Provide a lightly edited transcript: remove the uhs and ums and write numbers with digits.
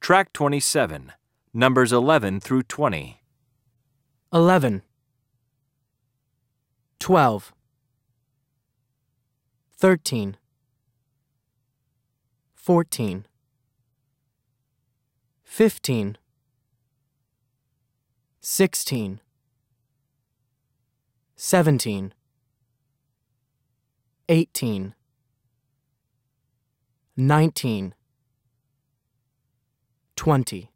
Track 27, numbers 11 through 20. 11, 12, 13, 14, 15, 16, 17, 18, 19, 20.